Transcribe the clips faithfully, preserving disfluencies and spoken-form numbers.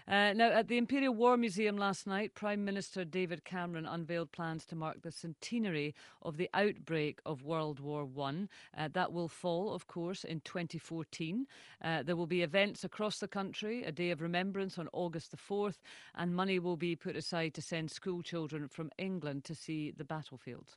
Uh, now, at the Imperial War Museum last night, Prime Minister David Cameron unveiled plans to mark the centenary of the outbreak of World War One. Uh, that will fall, of course, in twenty fourteen. Uh, there will be events across the country, a day of remembrance on August the fourth, and money will be put aside to send school children from England to see the battlefield.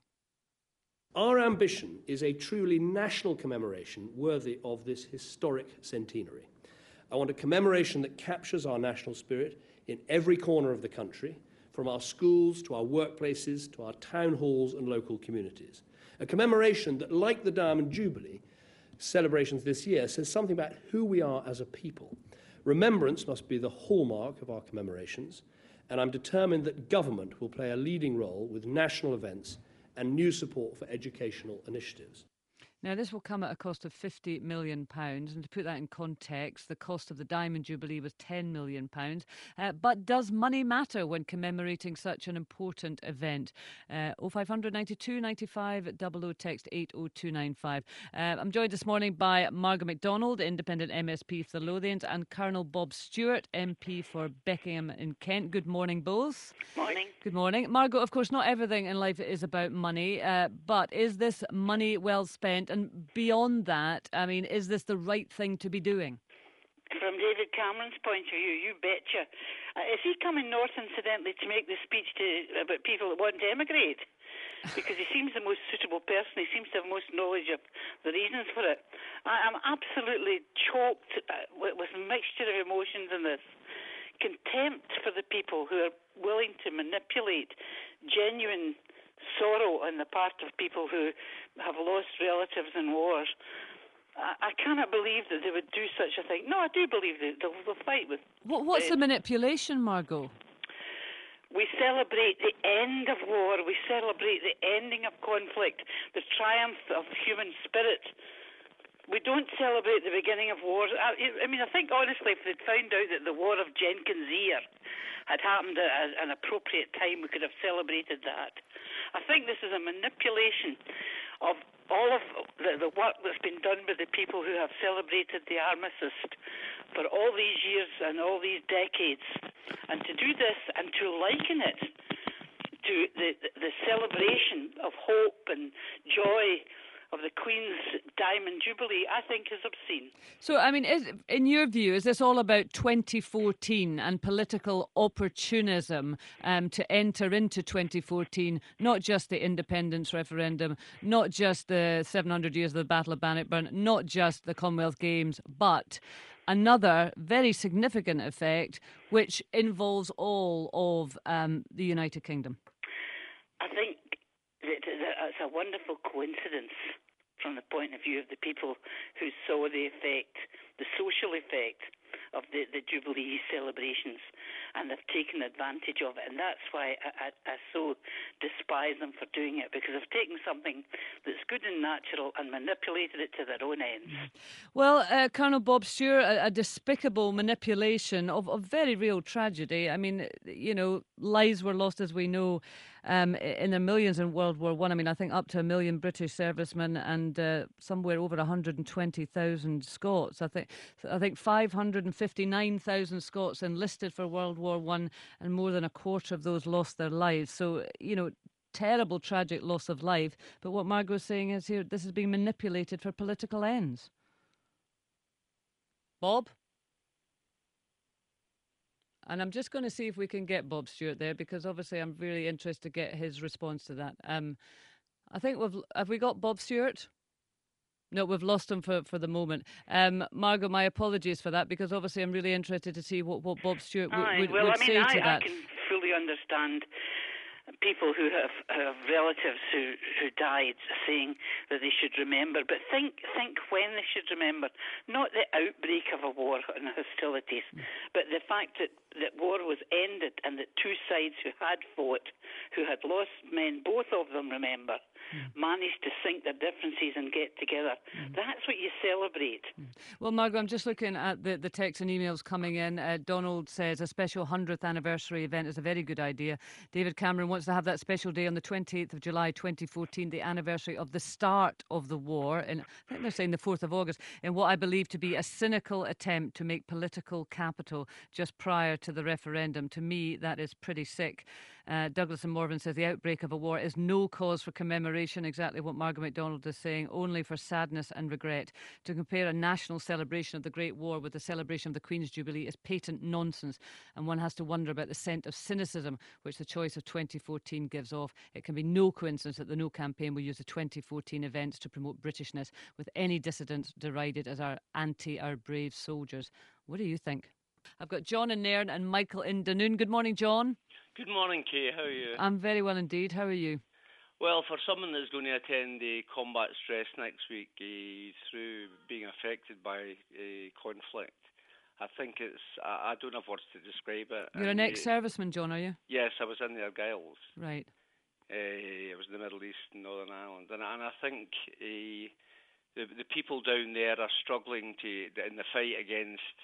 Our ambition is a truly national commemoration worthy of this historic centenary. I want a commemoration that captures our national spirit in every corner of the country, from our schools to our workplaces to our town halls and local communities. A commemoration that, like the Diamond Jubilee celebrations this year, says something about who we are as a people. Remembrance must be the hallmark of our commemorations, and I'm determined that government will play a leading role with national events and new support for educational initiatives. Now, this will come at a cost of fifty million pounds, and to put that in context, the cost of the Diamond Jubilee was ten million pounds. Uh, but does money matter when commemorating such an important event? Uh, oh five hundred ninety-two ninety-five double oh, text eight oh two nine five. Uh, I'm joined this morning by Margaret MacDonald, Independent M S P for the Lothians, and Colonel Bob Stewart, M P for Beckenham in Kent. Good morning, both. Morning. Good morning. Margot, of course, not everything in life is about money, uh, but is this money well spent? And beyond that, I mean, is this the right thing to be doing? From David Cameron's point of view, you betcha. Uh, is he coming north, incidentally, to make the speech to, about people that want to emigrate? Because he seems the most suitable person. He seems to have most knowledge of the reasons for it. I am absolutely choked uh, with, with a mixture of emotions in this. Contempt for the people who are willing to manipulate genuine sorrow on the part of people who have lost relatives in wars. I, I cannot believe that they would do such a thing. No, I do believe that they'll, they'll fight with... What, what's the manipulation, Margot? We celebrate the end of war. We celebrate the ending of conflict, the triumph of human spirit. We don't celebrate the beginning of wars. I, I mean, I think, honestly, if they'd found out that the War of Jenkins' Ear had happened at an appropriate time, we could have celebrated that. I think this is a manipulation of all of the, the work that's been done by the people who have celebrated the armistice for all these years and all these decades. And to do this and to liken it to the, the celebration of hope and joy of the Queen's Diamond Jubilee, I think is obscene. So, I mean, is, in your view, is this all about twenty fourteen and political opportunism um, to enter into twenty fourteen, not just the independence referendum, not just the seven hundred years of the Battle of Bannockburn, not just the Commonwealth Games, but another very significant effect which involves all of um, the United Kingdom? I think that it's a wonderful coincidence from the point of view of the people who saw the effect, the social effect of the, the Jubilee celebrations, and they've taken advantage of it. And that's why I, I, I so despise them for doing it, because they've taken something that's good and natural and manipulated it to their own ends. Well, uh, Colonel Bob Stewart, a, a despicable manipulation of, of very real tragedy. I mean, you know, lives were lost, as we know, um, in the millions in World War One. I. I mean, I think up to a million British servicemen and uh, somewhere over one hundred twenty thousand Scots. I think I think five hundred fifty-nine thousand Scots enlisted for World War One, and more than a quarter of those lost their lives. So, you know, terrible, tragic loss of life. But what Margot's saying is here, this is being manipulated for political ends. Bob? And I'm just going to see if we can get Bob Stewart there, because obviously I'm really interested to get his response to that. Um, I think we've... Have we got Bob Stewart? No, we've lost him for, for the moment. Um, Margot, my apologies for that, because obviously I'm really interested to see what, what Bob Stewart w- Aye, would, well, would I mean, say I, to that. I can fully understand people who have, have relatives who, who died saying that they should remember, but think think when they should remember, not the outbreak of a war and hostilities, mm. but the fact that, that war was ended and that two sides who had fought, who had lost men, both of them remember. mm. managed to sink their differences and get together. Mm. That's what you celebrate. Mm. Well, Margot, I'm just looking at the, the texts and emails coming in. Uh, Donald says a special hundredth anniversary event is a very good idea. David Cameron wants to have that special day on the twenty-eighth of July twenty fourteen, the anniversary of the start of the war, and I think they're saying the fourth of August, in what I believe to be a cynical attempt to make political capital just prior to the referendum. To me, that is pretty sick. Uh, Douglas and Morven says the outbreak of a war is no cause for commemoration, exactly what Margaret MacDonald is saying, only for sadness and regret. To compare a national celebration of the Great War with the celebration of the Queen's Jubilee is patent nonsense, and one has to wonder about the scent of cynicism which the choice of twenty fourteen gives off. It can be no coincidence that the No campaign will use the twenty fourteen events to promote Britishness, with any dissidents derided as our anti our brave soldiers. What do you think? I've got John in Nairn and Michael in Dunoon. Good morning, John. Good morning, Kay. How are you? I'm very well indeed. How are you? Well, for someone that's going to attend the combat stress next week uh, through being affected by uh, conflict, I think it's, I, I don't have words to describe it. You're and, an ex-serviceman, John, are you? Yes, I was in the Argylls. Right. Uh, I was in the Middle East and Northern Ireland. And, and I think uh, the, the people down there are struggling to in the fight against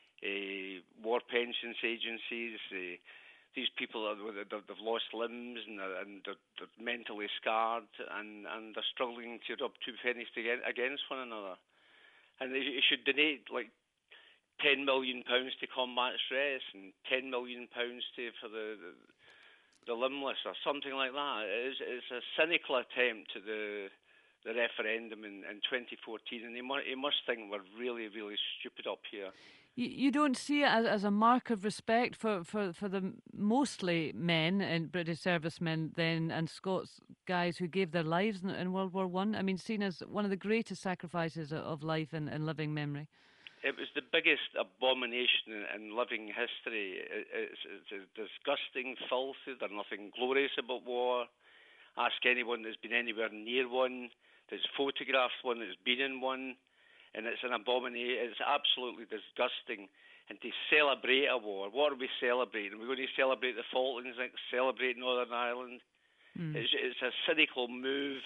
uh, war pensions agencies. Uh, these people, are, they've lost limbs and, they're, and they're, they're mentally scarred, and, and they're struggling to rub two pennies together against one another. And they, they should donate like ten million pounds to combat stress and ten million pounds to for the, the the limbless or something like that. It's, it's a cynical attempt to the the referendum in, in twenty fourteen, and he must, he must think we're really, really stupid up here. You, you don't see it as, as a mark of respect for, for, for the mostly men and British servicemen then and Scots guys who gave their lives in, in World War One? I. I mean, seen as one of the greatest sacrifices of life in, in living memory. It was the biggest abomination in, in living history. It, it's, it's a disgusting, filthy. There's nothing glorious about war. Ask anyone that's been anywhere near one, that's photographed one, that's been in one, and it's an abomination. It's absolutely disgusting. And to celebrate a war, what are we celebrating? We're going to celebrate the Falklands, like celebrate Northern Ireland. Mm. It's, it's a cynical move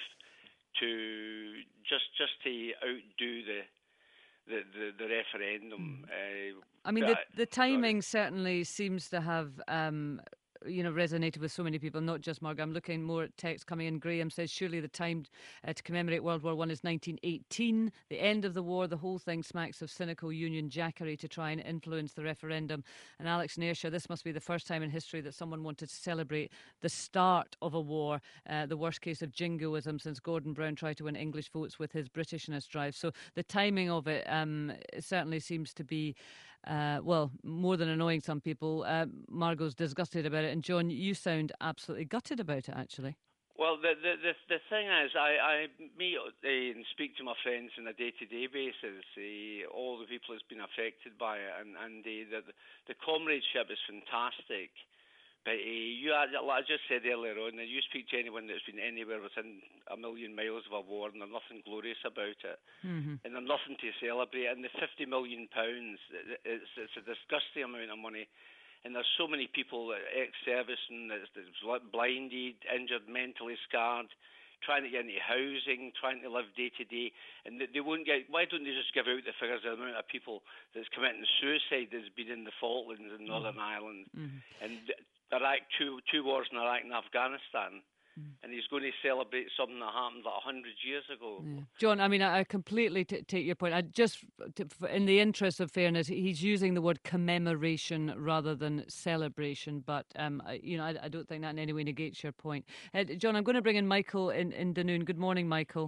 to just just to outdo the. The, the, the referendum. Uh, I mean, the, the timing sorry. certainly seems to have, um, you know, resonated with so many people, not just Margaret. I'm looking more at text coming in. Graham says, surely the time uh, to commemorate World War One is nineteen eighteen, the end of the war. The whole thing smacks of cynical Union jackery to try and influence the referendum. And Alex in Ayrshire, this must be the first time in history that someone wanted to celebrate the start of a war, uh, the worst case of jingoism since Gordon Brown tried to win English votes with his Britishness drive. So the timing of it um, certainly seems to be, uh, well, more than annoying some people. Uh, Margot's disgusted about it. And John, you sound absolutely gutted about it, actually. Well, the the the, the thing is, I, I meet uh, and speak to my friends on a day-to-day basis, uh, all the people that's been affected by it, and, and the, the the comradeship is fantastic. But uh, you, like I just said earlier on, that you speak to anyone that's been anywhere within a million miles of a war, and there's nothing glorious about it, mm-hmm. and there's nothing to celebrate. And the fifty million pounds, it's it's a disgusting amount of money. And there's so many people, ex-servicemen, that's, that's blinded, injured, mentally scarred, trying to get into housing, trying to live day to day, and they won't get. Why don't they just give out the figures of the amount of people that's committing suicide that's been in the Falklands and Northern mm-hmm. Ireland, mm-hmm. and Iraq, two two wars in Iraq and Afghanistan. And he's going to celebrate something that happened like a hundred years ago. Yeah. John, I mean, I, I completely t- take your point. I just, t- in the interest of fairness, he's using the word commemoration rather than celebration. But, um, I, you know, I, I don't think that in any way negates your point. Uh, John, I'm going to bring in Michael in, in Dunoon. Good morning, Michael.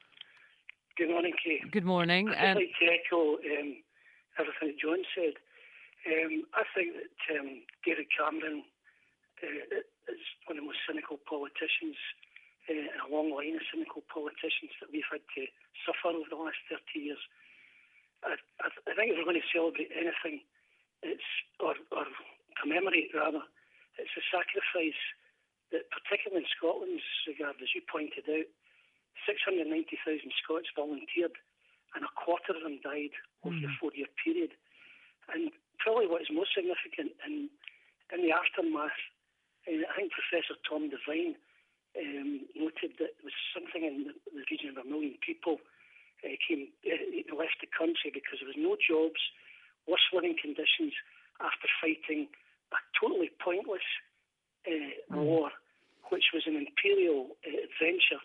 Good morning, Kay. Good morning. I'd um, like to echo um, everything that John said. Um, I think that um, David Cameron uh, is one of the most cynical politicians, uh, a long line of cynical politicians that we've had to suffer over the last thirty years. I, I, I think if we're going to celebrate anything, it's or, or commemorate rather, it's a sacrifice that, particularly in Scotland's regard, as you pointed out, six hundred ninety thousand Scots volunteered, and a quarter of them died over mm. the four-year period. And probably what is most significant in in the aftermath, I think Professor Tom Devine um, noted that there was something in the, the region of a million people uh, came uh, left the country because there was no jobs, worse living conditions after fighting a totally pointless uh, mm. war, which was an imperial uh, adventure.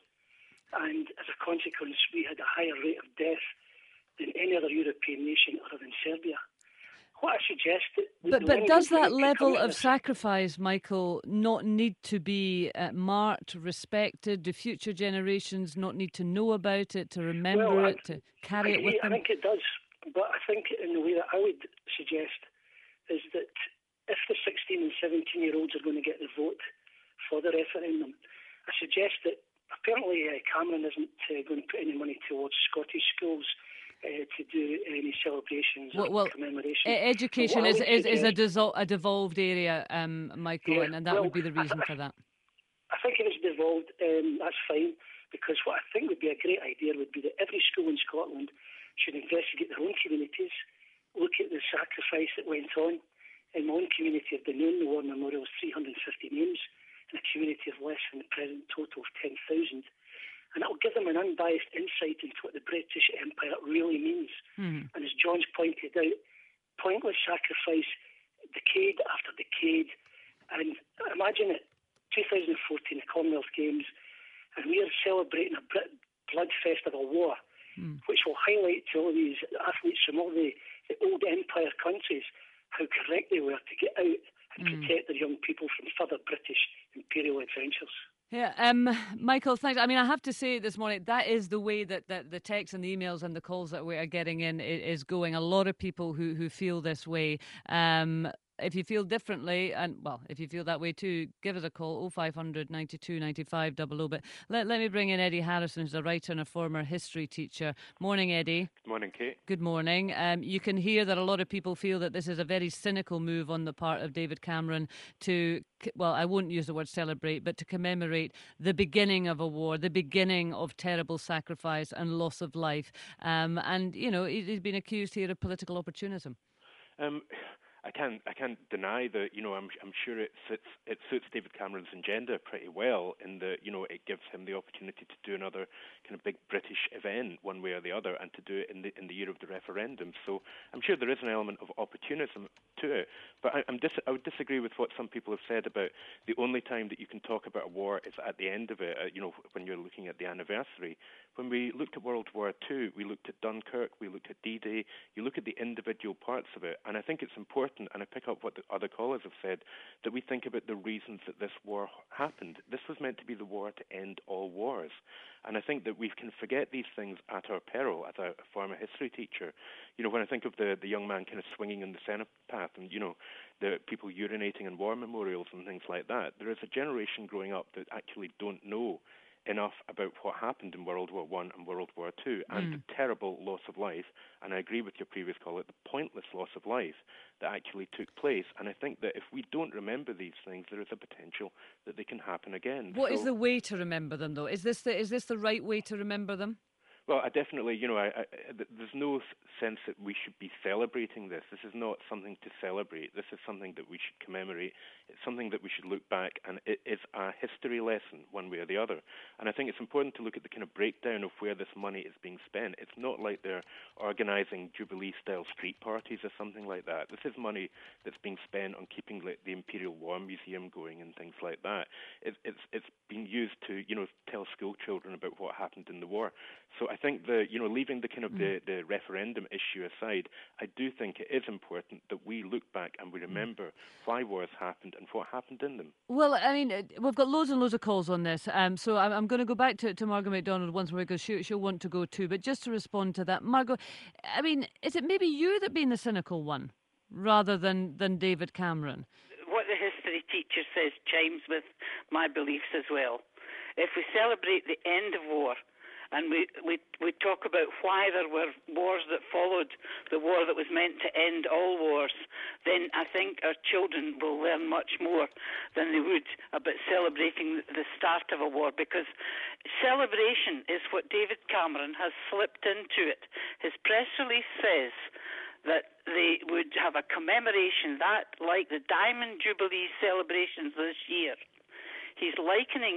And as a consequence, we had a higher rate of death than any other European nation other than Serbia. What I suggest... That but but does that level of sacrifice, Michael, not need to be uh, marked, respected? Do future generations not need to know about it, to remember well, it, to carry I, it with I them? I think it does. But I think in the way that I would suggest is that if the sixteen and seventeen-year-olds are going to get the vote for the referendum, I suggest that apparently uh, Cameron isn't uh, going to put any money towards Scottish schools Uh, to do any celebrations well, or well, commemorations. Education is, is, is a, disol- a devolved area, um, Michael, yeah, and, and that well, would be the reason I, for that. I think if it's devolved, um, that's fine, because what I think would be a great idea would be that every school in Scotland should investigate their own communities, look at the sacrifice that went on. In my own community of Dunoon, the War Memorial is three hundred fifty names, in a community of less than the present total of ten thousand. And that will give them an unbiased insight into what the British Empire really means. Mm. And as John's pointed out, pointless sacrifice, decade after decade. And imagine it, two thousand fourteen, the Commonwealth Games, and we are celebrating a bloodfest of a war, mm. which will highlight to all these athletes from all the, the old empire countries how correct they were to get out and mm. protect their young people from further British imperial adventures. Yeah, um, Michael, thanks. I mean, I have to say this morning, that is the way that, that the texts and the emails and the calls that we are getting in is going. A lot of people who, who feel this way. Um, if you feel differently, and well, if you feel that way too, give us a call, oh five hundred, ninety-two, ninety-five, double oh. But let, let me bring in Eddie Harrison, who's a writer and a former history teacher. Morning, Eddie. Good morning, Kate. Good morning. Um, you can hear that a lot of people feel that this is a very cynical move on the part of David Cameron to, well, I won't use the word celebrate, but to commemorate the beginning of a war, the beginning of terrible sacrifice and loss of life. Um, and, you know, he's been accused here of political opportunism. Um... I can't, I can't deny that, you know, I'm, I'm sure it suits, it suits David Cameron's agenda pretty well in that, you know, it gives him the opportunity to do another kind of big British event one way or the other and to do it in the in the year of the referendum. So I'm sure there is an element of opportunism to it. But I, I'm dis- I would disagree with what some people have said about the only time that you can talk about a war is at the end of it, uh, you know, when you're looking at the anniversary. When we looked at World War Two, we looked at Dunkirk, we looked at D-Day, you look at the individual parts of it, and I think it's important, and I pick up what the other callers have said, that we think about the reasons that this war happened. This was meant to be the war to end all wars. And I think that we can forget these things at our peril. As a former history teacher, you know, when I think of the, the young man kind of swinging in the cenotaph and, you know, the people urinating in war memorials and things like that, there is a generation growing up that actually don't know enough about what happened in World War One and World War Two and mm. the terrible loss of life, and I agree with your previous caller, the pointless loss of life that actually took place. And I think that if we don't remember these things, there is a potential that they can happen again. What so, is the way to remember them, though? Is this the, is this the right way to remember them? Well, I definitely, you know, I, I, there's no sense that we should be celebrating this. This is not something to celebrate. This is something that we should commemorate. It's something that we should look back, and it is a history lesson one way or the other. And I think it's important to look at the kind of breakdown of where this money is being spent. It's not like they're organising Jubilee-style street parties or something like that. This is money that's being spent on keeping like, the Imperial War Museum going and things like that. It, it's it's being used to, you know, tell school children about what happened in the war. So I think the, you know, leaving the kind of the, the referendum issue aside, I do think it is important that we look back and we remember why wars happened and what happened in them. Well, I mean, we've got loads and loads of calls on this, um, so I'm, I'm going to go back to, to Margaret MacDonald once more because she, she'll want to go too. But just to respond to that, Margot, I mean, is it maybe you that being the cynical one rather than, than David Cameron? What the history teacher says chimes with my beliefs as well. If we celebrate the end of war, and we, we we talk about why there were wars that followed the war that was meant to end all wars, then I think our children will learn much more than they would about celebrating the start of a war, because celebration is what David Cameron has slipped into it. His press release says that they would have a commemoration, that like the Diamond Jubilee celebrations this year. He's likening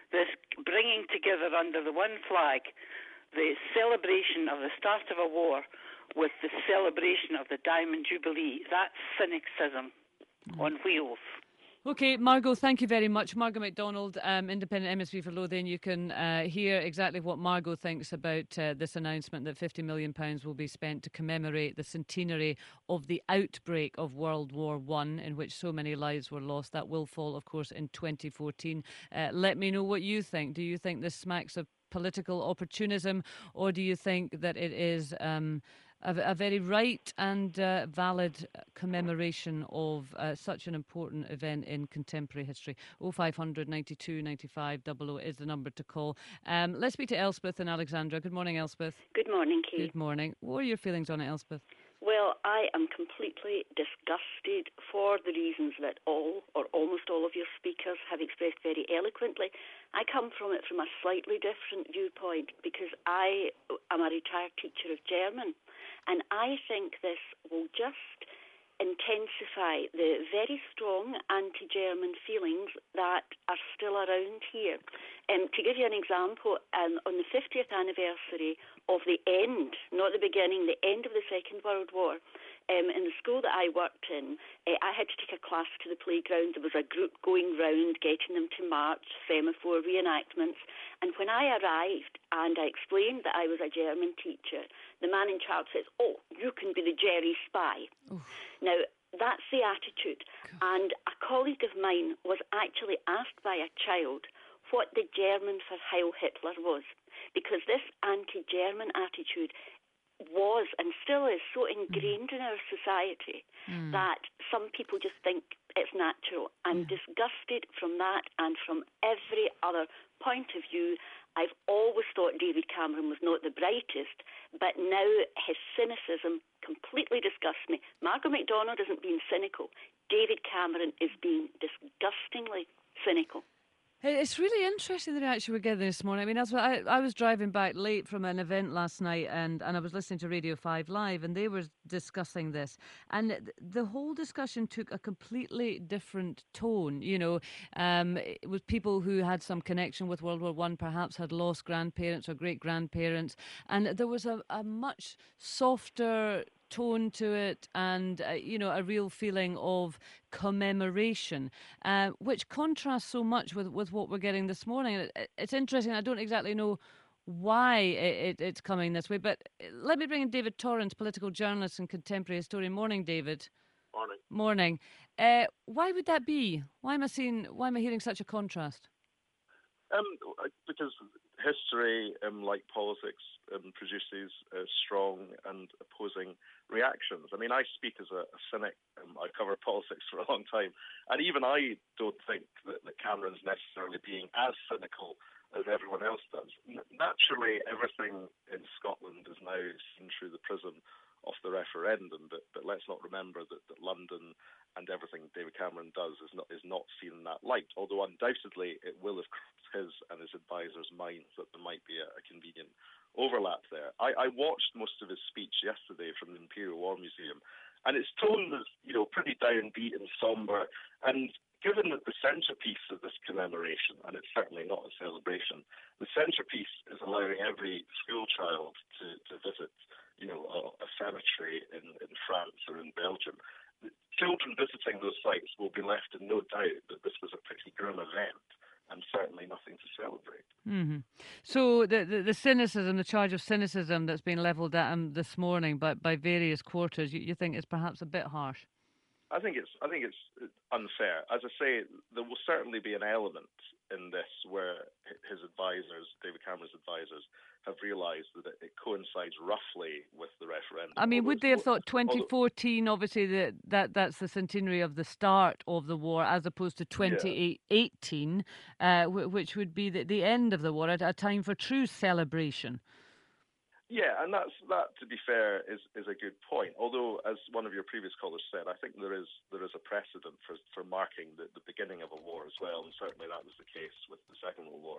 this bringing together under the one flag the celebration of the start of a war with the celebration of the Diamond Jubilee. That's cynicism mm. on wheels. OK, Margot, thank you very much. Margot MacDonald, um, Independent M S P for Lothian. You can uh, hear exactly what Margot thinks about uh, this announcement that fifty million pounds will be spent to commemorate the centenary of the outbreak of World War One, in which so many lives were lost. That will fall, of course, in twenty fourteen. Uh, let me know what you think. Do you think this smacks of political opportunism, or do you think that it is um, a, a very right and uh, valid commemoration of uh, such an important event in contemporary history? oh five hundred ninety-two ninety-five double oh is the number to call. Um, let's speak to Elspeth and Alexandra. Good morning, Elspeth. Good morning, Kate. Good morning. What are your feelings on it, Elspeth? Well, I am completely disgusted for the reasons that all or almost all of your speakers have expressed very eloquently. I come from it from a slightly different viewpoint because I am a retired teacher of German, and I think this will just intensify the very strong anti-German feelings that are still around here. Um, to give you an example, um, on the fiftieth anniversary of the end, not the beginning, the end of the Second World War, um, in the school that I worked in, uh, I had to take a class to the playground. There was a group going round, getting them to march, semaphore reenactments. And when I arrived and I explained that I was a German teacher, the man in charge says, "Oh, you can be the Jerry spy." Oof. Now, that's the attitude. God. And a colleague of mine was actually asked by a child what the German for Heil Hitler was, because this anti-German attitude was and still is so ingrained mm. in our society mm. that some people just think it's natural. I'm yeah. disgusted from that and from every other point of view. I've always thought David Cameron was not the brightest, but now his cynicism completely disgusts me. Margot MacDonald isn't being cynical. David Cameron is being disgustingly cynical. It's really interesting the reaction we're getting this morning. I mean, that's what I, I was driving back late from an event last night, and, and I was listening to Radio five Live, and they were discussing this. And th- the whole discussion took a completely different tone. You know, um, it was people who had some connection with World War One, perhaps had lost grandparents or great-grandparents. And there was a, a much softer tone to it, and uh, you know, a real feeling of commemoration, uh, which contrasts so much with, with what we're getting this morning. It, it's interesting. I don't exactly know why it, it, it's coming this way, but let me bring in David Torrance, political journalist and contemporary historian. Morning, David. Morning. Morning. Uh, why would that be? Why am I seeing? Why am I hearing such a contrast? Um, because history, um, like politics, um, produces uh, strong and opposing reactions. I mean, I speak as a, a cynic. Um, I covered politics for a long time, and even I don't think that, that Cameron's necessarily being as cynical as everyone else does. N- naturally, everything in Scotland is now seen through the prism of the referendum, but, but let's not remember that, that London and everything David Cameron does is not is not seen in that light, although undoubtedly it will have crossed his and his advisors' minds that there might be a, a convenient overlap there. I, I watched most of his speech yesterday from the Imperial War Museum, and its tone was, you know, pretty downbeat and sombre, and given that the centrepiece of this commemoration, and it's certainly not a celebration, the centrepiece is allowing every school child to, to visit, you know, a, a cemetery in, in France or in Belgium. Children visiting those sites will be left in no doubt that this was a pretty grim event and certainly nothing to celebrate. Mm-hmm. So the, the the cynicism, the charge of cynicism that's been levelled at him this morning by, by various quarters, you, you think is perhaps a bit harsh? I think it's I think it's unfair. As I say, there will certainly be an element in this where his advisors, David Cameron's advisors, have realised that it coincides roughly with the referendum. I mean, would they have thought twenty fourteen, obviously, that, that that's the centenary of the start of the war, as opposed to twenty eighteen, yeah. uh, which would be the, the end of the war, at a time for true celebration? Yeah, and that's that. To be fair, is is a good point. Although, as one of your previous callers said, I think there is there is a precedent for for marking the, the beginning of a war as well, and certainly that was the case with the Second World War.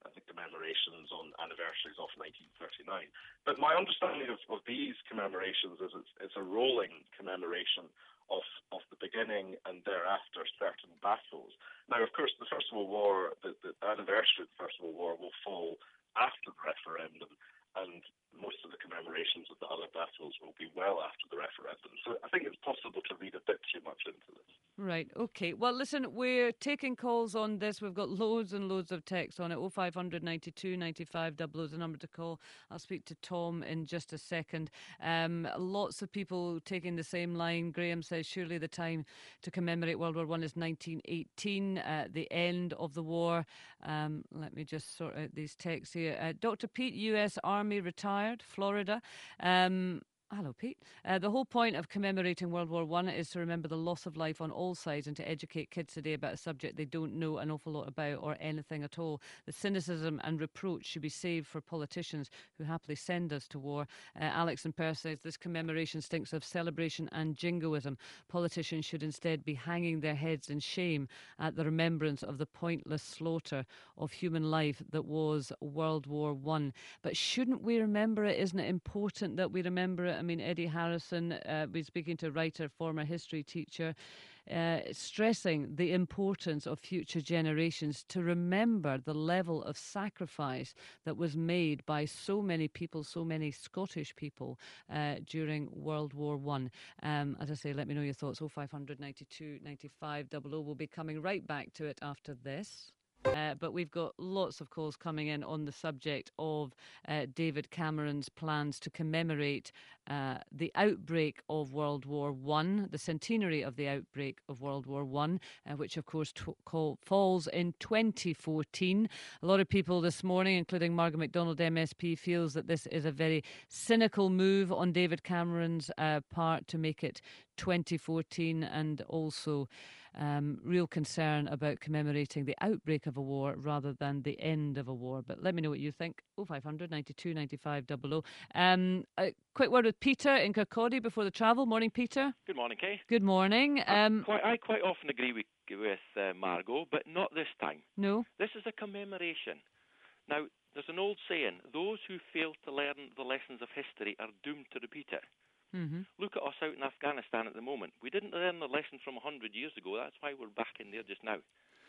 uh, the commemorations on anniversaries of nineteen thirty-nine. But my understanding of, of these commemorations is it's, it's a rolling commemoration of, of the beginning and thereafter certain battles. Now, of course, the First World War, the, the anniversary of the First World War will fall after the referendum, and most of the commemorations of the other battles will be well after the referendum. So I think it's possible to read a bit too much into this. Right, OK. Well, listen, we're taking calls on this. We've got loads and loads of text on it. oh five hundred ninety-two ninety-five double oh is the number to call. I'll speak to Tom in just a second. Um, lots of people taking the same line. Graham says, surely the time to commemorate World War One is nineteen eighteen, uh, the end of the war. Um, let me just sort out these texts here. Uh, Doctor Pete, U S Army, retired, Florida. Um, Hello, Pete. Uh, the whole point of commemorating World War One is to remember the loss of life on all sides and to educate kids today about a subject they don't know an awful lot about or anything at all. The cynicism and reproach should be saved for politicians who happily send us to war. Uh, Alex in Perth says this commemoration stinks of celebration and jingoism. Politicians should instead be hanging their heads in shame at the remembrance of the pointless slaughter of human life that was World War One. But shouldn't we remember it? Isn't it important that we remember it? I mean, Eddie Harrison, uh, we're speaking to a writer, former history teacher, uh, stressing the importance of future generations to remember the level of sacrifice that was made by so many people, so many Scottish people uh, during World War One. Um, as I say, let me know your thoughts. oh five hundred ninety-two ninety-five double oh. We'll be coming right back to it after this. Uh, but we've got lots of calls coming in on the subject of uh, David Cameron's plans to commemorate uh, the outbreak of World War One, the centenary of the outbreak of World War One, uh, which of course t- call, falls in twenty fourteen. A lot of people this morning, including Margaret MacDonald M S P, feels that this is a very cynical move on David Cameron's uh, part to make it twenty fourteen, and also um, real concern about commemorating the outbreak of a war rather than the end of a war. But let me know what you think. oh five hundred ninety-two ninety-five double oh. Um, a quick word with Peter in Kirkcaldy before the travel. Morning, Peter. Good morning, Kay. Good morning. Um, I, quite, I quite often agree with, with uh, Margot, but not this time. No? This is a commemoration. Now, there's an old saying, those who fail to learn the lessons of history are doomed to repeat it. Mm-hmm. Look at us out in Afghanistan at the moment. We didn't learn the lesson from one hundred years ago. That's why we're back in there just now.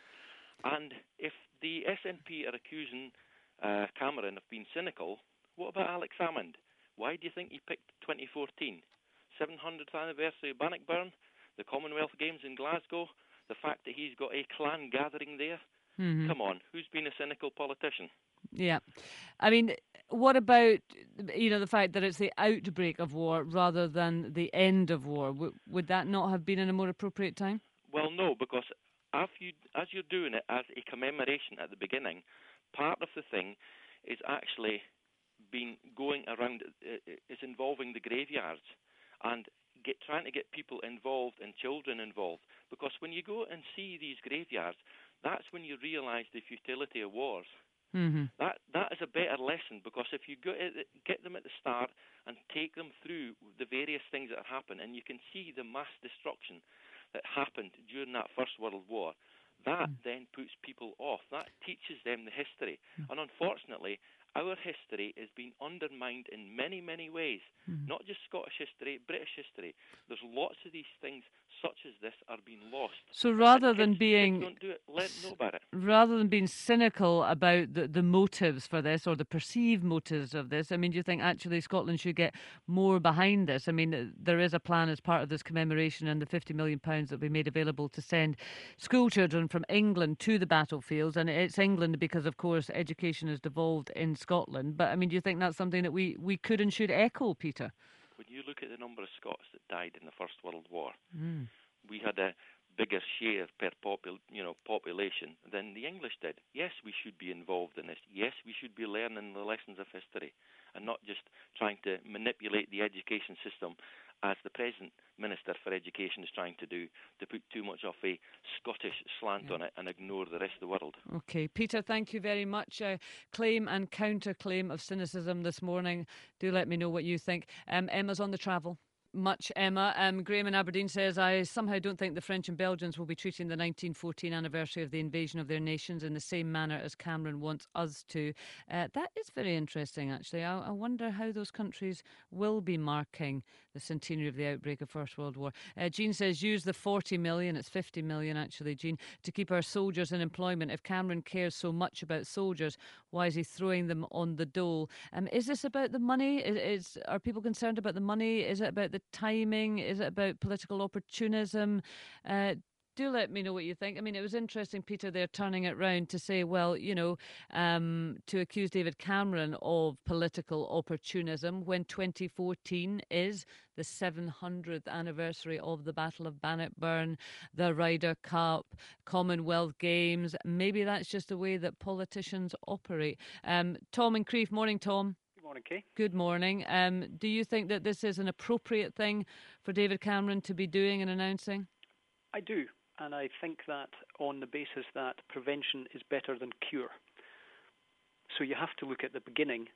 And if the S N P are accusing uh, Cameron of being cynical, what about Alex Salmond? Why do you think he picked twenty fourteen? seven hundredth anniversary of Bannockburn, the Commonwealth Games in Glasgow, the fact that he's got a clan gathering there. Mm-hmm. Come on, who's been a cynical politician? Yeah. I mean, what about, you know, the fact that it's the outbreak of war rather than the end of war? W- would that not have been in a more appropriate time? Well, no, because as, you, as you're doing it as a commemoration at the beginning, part of the thing is actually been going around, uh, is involving the graveyards and get trying to get people involved and children involved. Because when you go and see these graveyards, that's when you realise the futility of wars. Mm-hmm. That that is a better lesson, because if you go, get them at the start and take them through the various things that happen, and you can see the mass destruction that happened during that First World War, that mm. then puts people off. That teaches them the history. Mm. And unfortunately, our history is being undermined in many, many ways. Mm. Not just Scottish history, British history. There's lots of these things such as this are being lost. So rather and than kids, being... kids don't do it, let them know about it. Rather than being cynical about the, the motives for this or the perceived motives of this, I mean, do you think actually Scotland should get more behind this? I mean, there is a plan as part of this commemoration and the fifty million pounds that will be made available to send school children from England to the battlefields. And it's England because, of course, education has devolved in Scotland. But, I mean, do you think that's something that we, we could and should echo, Peter? When you look at the number of Scots that died in the First World War, mm. we had a bigger share per popul- you know, population than the English did. Yes, we should be involved in this. Yes, we should be learning the lessons of history and not just trying to manipulate the education system as the present Minister for Education is trying to do, to put too much of a Scottish slant yeah. on it and ignore the rest of the world. OK. Peter, thank you very much. Uh, claim and counter-claim of cynicism this morning. Do let me know what you think. Um, Emma's on the travel. much, Emma. Um, Graham in Aberdeen says, I somehow don't think the French and Belgians will be treating the nineteen fourteen anniversary of the invasion of their nations in the same manner as Cameron wants us to. Uh, that is very interesting, actually. I, I wonder how those countries will be marking the centenary of the outbreak of First World War. Uh, Jean says, use the forty million, it's fifty million actually, Jean, to keep our soldiers in employment. If Cameron cares so much about soldiers, why is he throwing them on the dole? Um, is this about the money? Is, is Are people concerned about the money? Is it about the timing? Is it about political opportunism? Uh, do let me know what you think. I mean, it was interesting, Peter, there turning it round to say, well, you know, um, to accuse David Cameron of political opportunism when twenty fourteen is the seven hundredth anniversary of the Battle of Bannockburn, the Ryder Cup, Commonwealth Games. Maybe that's just the way that politicians operate. Um, Tom in Crieff. Morning, Tom. Good morning, Kay. Good morning. Um, do you think that this is an appropriate thing for David Cameron to be doing and announcing? I do. And I think that on the basis that prevention is better than cure. So you have to look at the beginning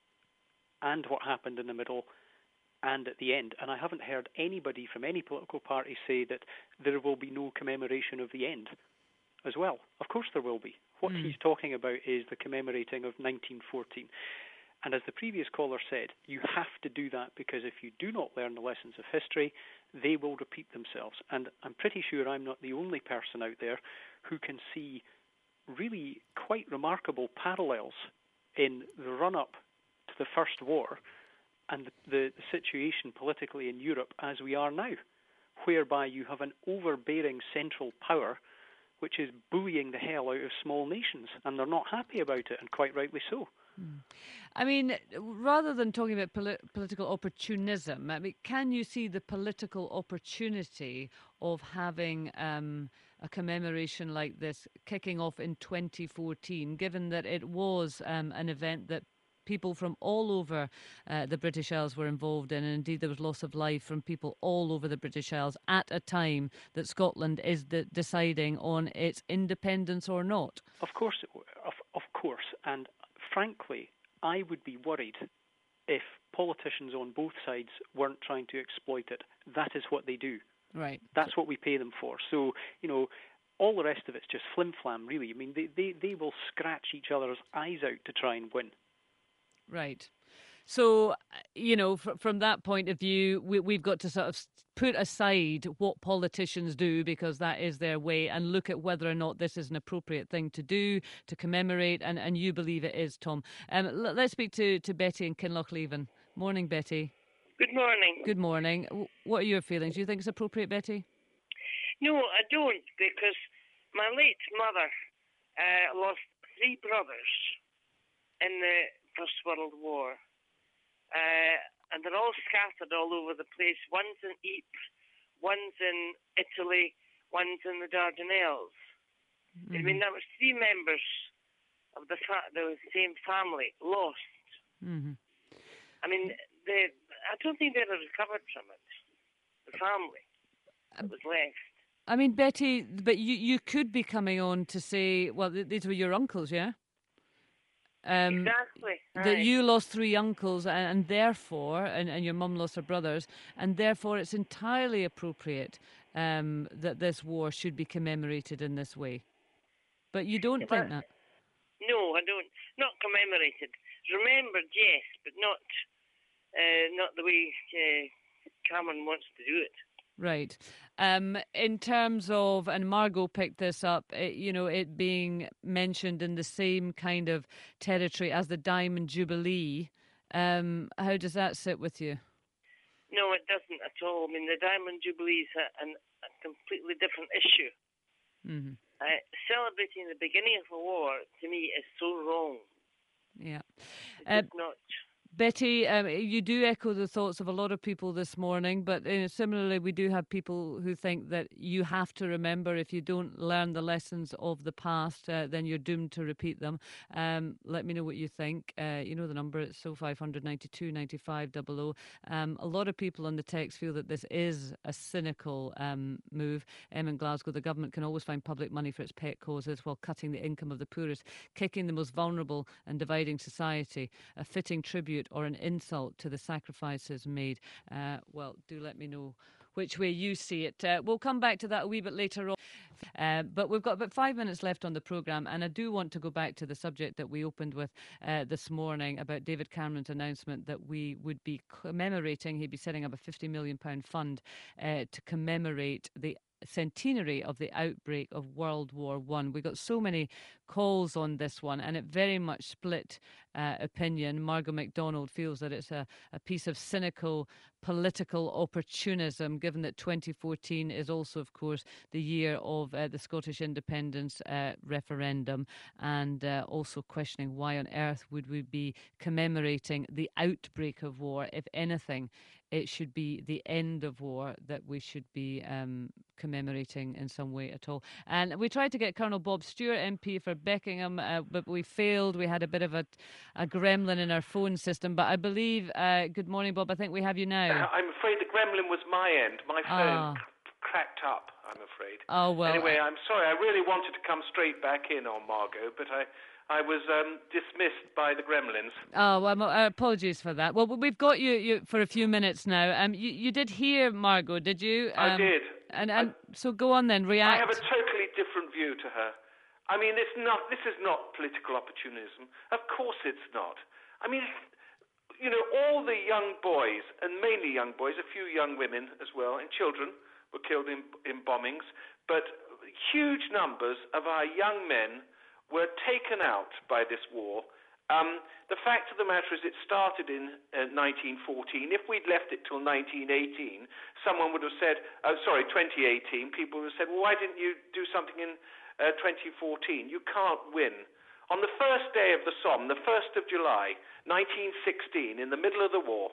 and what happened in the middle and at the end. And I haven't heard anybody from any political party say that there will be no commemoration of the end as well. Of course there will be. What mm. he's talking about is the commemorating of nineteen fourteen. And as the previous caller said, you have to do that because if you do not learn the lessons of history, they will repeat themselves. And I'm pretty sure I'm not the only person out there who can see really quite remarkable parallels in the run-up to the First War and the, the, the situation politically in Europe as we are now, whereby you have an overbearing central power which is bullying the hell out of small nations, and they're not happy about it, and quite rightly so. I mean, rather than talking about poli- political opportunism, I mean, can you see the political opportunity of having um, a commemoration like this kicking off in twenty fourteen, given that it was um, an event that people from all over uh, the British Isles were involved in, and indeed there was loss of life from people all over the British Isles at a time that Scotland is de- deciding on its independence or not? Of course, of, of course, and frankly, I would be worried if politicians on both sides weren't trying to exploit it. That is what they do. Right. That's what we pay them for. So, you know, all the rest of it's just flim-flam, really. I mean, they, they, they will scratch each other's eyes out to try and win. Right. So, you know, fr- from that point of view, we, we've got to sort of put aside what politicians do because that is their way and look at whether or not this is an appropriate thing to do, to commemorate, and, and you believe it is, Tom. Um, l- let's speak to, to Betty in Kinlochleven. Morning, Betty. Good morning. Good morning. W- what are your feelings? Do you think it's appropriate, Betty? No, I don't, because my late mother uh, lost three brothers in the First World War. Uh, and they're all scattered all over the place. One's in Ypres, one's in Italy, one's in the Dardanelles. Mm-hmm. I mean, there was three members of the, fa- the same family lost. Mm-hmm. I mean, they, I don't think they ever recovered from it, the family that was left. I mean, Betty, but you, you could be coming on to say, well, th- these were your uncles, yeah? Um, exactly. That right. you lost three uncles, and, and therefore, and, and your mum lost her brothers, and therefore it's entirely appropriate um, that this war should be commemorated in this way. But you don't yeah, think that? No, I don't. Not commemorated. Remembered, yes, but not uh, not the way uh, Cameron wants to do it. Right. Um, in terms of, and Margot picked this up, it, you know, it being mentioned in the same kind of territory as the Diamond Jubilee, um, how does that sit with you? No, it doesn't at all. I mean, the Diamond Jubilee is a, an, a completely different issue. Mm-hmm. Uh, celebrating the beginning of a war, to me, is so wrong. Yeah. It's uh, not... Betty, um, you do echo the thoughts of a lot of people this morning, but uh, similarly we do have people who think that you have to remember if you don't learn the lessons of the past, uh, then you're doomed to repeat them. Um, let me know what you think. Uh, you know the number, it's oh five hundred ninety-two ninety-five double oh. Um, a lot of people on the text feel that this is a cynical um, move. Em in Glasgow, the government can always find public money for its pet causes while cutting the income of the poorest, kicking the most vulnerable and dividing society. A fitting tribute tribute or an insult to the sacrifices made? Uh, well, do let me know which way you see it. Uh, we'll come back to that a wee bit later on. Uh, but we've got about five minutes left on the programme, and I do want to go back to the subject that we opened with uh, this morning about David Cameron's announcement that we would be commemorating, he'd be setting up a fifty million pounds fund uh, to commemorate the centenary of the outbreak of World War One. We got so many calls on this one, and it very much split uh, opinion. Margot MacDonald feels that it's a, a piece of cynical political opportunism, given that twenty fourteen is also, of course, the year of uh, the Scottish independence uh, referendum, and uh, also questioning why on earth would we be commemorating the outbreak of war. If anything, it should be the end of war that we should be um, commemorating in some way at all. And we tried to get Colonel Bob Stewart, M P for Beckenham, uh, but we failed. We had a bit of a, a gremlin in our phone system. But I believe, uh, good morning, Bob, I think we have you now. Uh, I'm afraid the gremlin was my end. My phone Ah. c- cracked up, I'm afraid. Oh, well. Anyway, I'm sorry. I really wanted to come straight back in on Margot, but I... I was um, dismissed by the gremlins. Oh, well, uh, apologies for that. Well, we've got you, you for a few minutes now. Um, you, you did hear Margot, did you? Um, I did. And, and I, so go on then, react. I have a totally different view to her. I mean, it's not. This is not political opportunism. Of course it's not. I mean, you know, all the young boys, and mainly young boys, a few young women as well, and children were killed in, in bombings, but huge numbers of our young men were taken out by this war. Um, the fact of the matter is it started in uh, nineteen fourteen. If we'd left it till nineteen eighteen, someone would have said, oh, sorry, twenty eighteen, people would have said, well, why didn't you do something in uh, twenty fourteen? You can't win. On the first day of the Somme, the first of July, nineteen sixteen, in the middle of the war,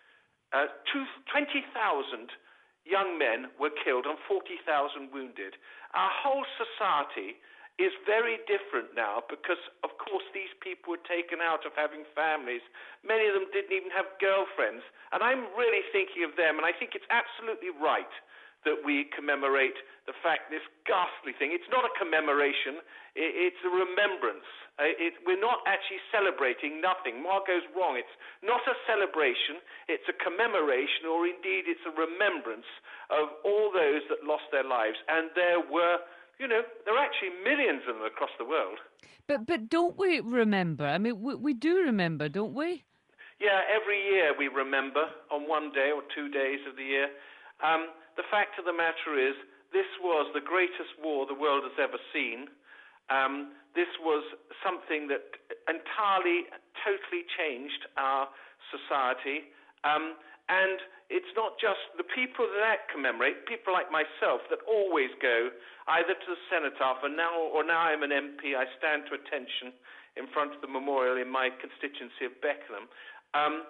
uh, twenty thousand young men were killed and forty thousand wounded. Our whole society is very different now because, of course, these people were taken out of having families. Many of them didn't even have girlfriends. And I'm really thinking of them, and I think it's absolutely right that we commemorate the fact, this ghastly thing. It's not a commemoration, it's a remembrance. It, we're not actually celebrating nothing. Margot's wrong. It's not a celebration, it's a commemoration, or indeed it's a remembrance of all those that lost their lives. And there were You know, there are actually millions of them across the world. But but don't we remember? I mean, we, we do remember, don't we? Yeah, every year we remember on one day or two days of the year. Um, the fact of the matter is, this was the greatest war the world has ever seen. Um, this was something that entirely, totally changed our society. Um, and it's not just the people that commemorate, people like myself that always go either to the cenotaph, and now, or now I'm an M P, I stand to attention in front of the memorial in my constituency of Beckenham. Um,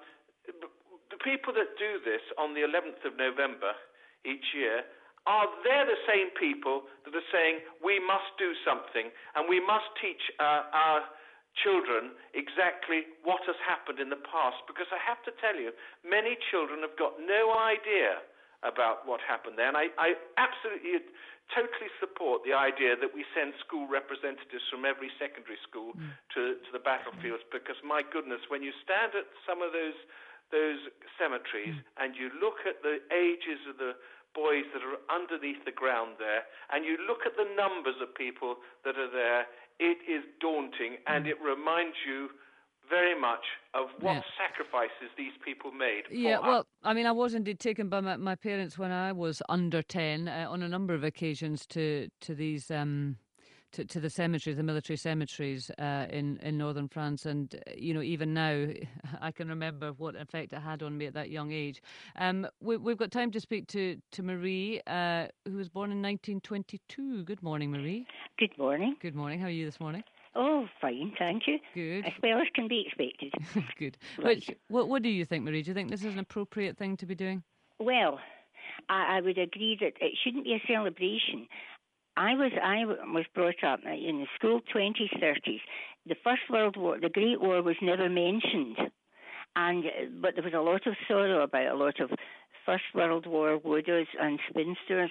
the people that do this on the eleventh of November each year, are they're the same people that are saying we must do something and we must teach uh, our children exactly what has happened in the past, because I have to tell you, many children have got no idea about what happened there, and I, I absolutely totally support the idea that we send school representatives from every secondary school mm. to, to the battlefields, because my goodness, when you stand at some of those those cemeteries mm. and you look at the ages of the boys that are underneath the ground there, and you look at the numbers of people that are there, it is daunting, and it reminds you very much of what yeah. sacrifices these people made. Yeah, well, I mean, I was indeed taken by my, my parents when I was under ten uh, on a number of occasions to to these um, to, to the cemeteries, the military cemeteries uh, in in northern France, and uh, you know, even now, I can remember what effect it had on me at that young age. Um, we, we've got time to speak to to Marie, uh, who was born in nineteen twenty-two. Good morning, Marie. Good morning. Good morning. How are you this morning? Oh, fine, thank you. Good. As well as can be expected. Good. Right. Which, what, what do you think, Marie? Do you think this is an appropriate thing to be doing? Well, I, I would agree that it shouldn't be a celebration. I was I was brought up in the school twenties, thirties. The First World War, the Great War, was never mentioned, and but there was a lot of sorrow about a lot of First World War widows and spinsters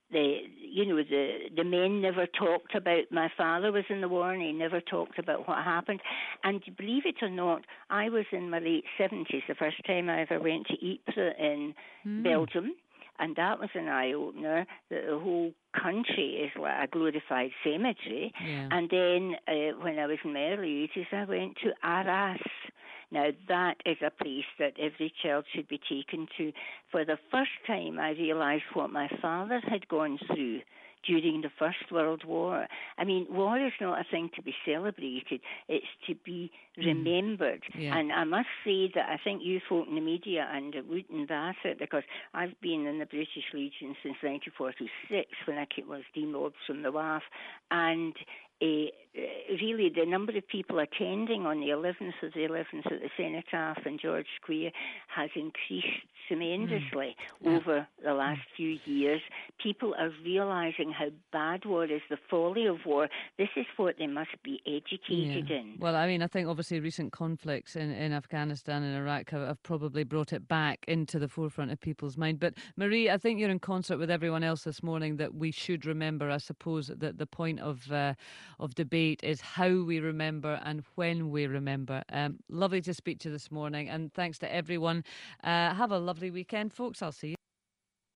the you know the the men never talked about. My father was in the war, and he never talked about what happened. And believe it or not, I was in my late seventies the first time I ever went to Ypres in mm. Belgium, and that was an eye opener. That the whole country is like a glorified cemetery. Yeah. And then uh, when I was in my early eighties, I went to Arras. Now, that is a place that every child should be taken to. For the first time, I realised what my father had gone through during the First World War. I mean, war is not a thing to be celebrated. It's to be remembered. Mm. Yeah. And I must say that I think you folk in the media and wouldn't bath it, because I've been in the British Legion since nineteen forty-six when I was demobbed from the W A F. And Uh, really, the number of people attending on the eleventh of the eleventh at the Cenotaph and George Square has increased tremendously mm. yeah. over the last mm. few years. People are realising how bad war is, the folly of war. This is what they must be educated yeah. in. Well, I mean, I think obviously recent conflicts in, in Afghanistan and Iraq have, have probably brought it back into the forefront of people's mind. But Marie, I think you're in concert with everyone else this morning that we should remember, I suppose, that the point of uh, of debate is how we remember and when we remember. Um, lovely to speak to you this morning, and thanks to everyone. Uh, have a lovely weekend, folks. I'll see you.